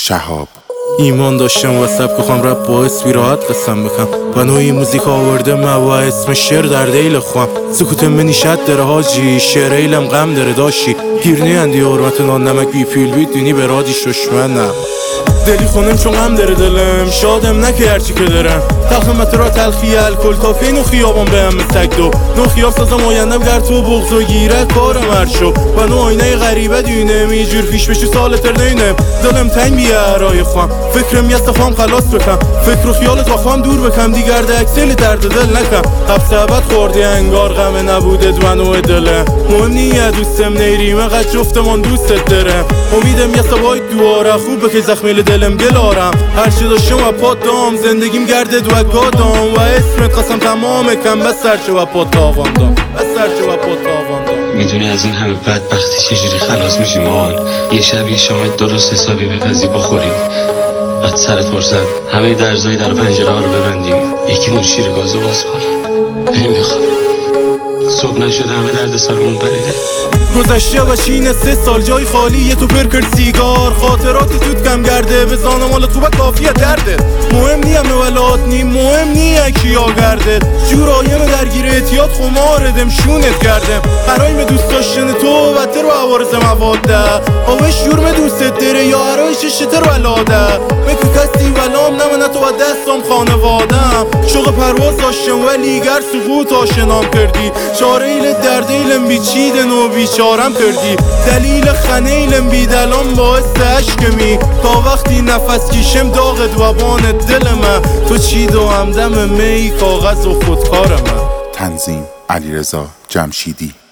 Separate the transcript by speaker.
Speaker 1: شهاب.
Speaker 2: ایمان داشتم و سبک خوام رپ باعث بی راحت قسم بکم و نوعی موزیک آورده من و اسم شعر در دیل خوام سکوت منی شد داره حاجی شعر ایلم غم داره داشی گیرنی اندی حرمت نان نمک بی پیل بیت دونی به رادیش دشمنم دلی خونم چون غم داره دلم شادم نکه هرچی که دارم تخمت را تلخی الکل کافی نو خیابان به هم سگ دو نو خیاب سازم آیندم گر تو بغض و گیرت کارم هرشو و نو آینه غریبه دینم ایجور پیش بشو سال تر نینم دلم تنگ بیه ارای خوام فکرم یست خوام خلاص بکم فکر و خیالت با خوام دور بکم دیگر ده اکسل درد دل نکم قبض عبد خوردی انگار غم نبوده دونو دلم مهم نیه دوستم نیریم قد جفتمان دوستت دارم امیدم یست باید دواره خوب بکی زخمیل دلم گلارم هرچی داشتم و پات دام زندگیم گرده دو گادام و اسمت قسم تمام کم بس سرچه و پات تاواندام
Speaker 3: میدونی از این همه بدبختی چجوری خلاص میشیم آن یه شب یه شامت درست حسابی بپزی بخوریم بعد سرت پرسد همه درزای در پنجره ها رو ببندیم یکی اون شیر گازو باز کن نمیخوام صبح نشده همه درد سرمون پریده
Speaker 2: گذشته و چین 3 سال جای خالی یه تو پر کرد سیگار خاطرات توت کم گرده به زانه مال تو کافیه درده مهم نیه مولات نیم مهم نیه کیا گرده جورایم درگیر اعتیاد خماردم شونت کردم قرایم دوست داشتن تو بطر و عوارض مواده آوش جورم دوستت داره یا عرای ششتر ولاده مکو کسی ولام نمونه تو و دستم خانوادم شوق پرواز داشتم ولی گر سقوط آشنام کردی چاره ایل دردیلم بیچیدن و بیچارم کردی دلیل خنیلم بیدلان باعث عشقمی تا وقتی نفس کشم داغ دوبان دلمه تو چید و همدم می کاغذ و خودکارمه.
Speaker 1: تنظیم علیرضا جمشیدی.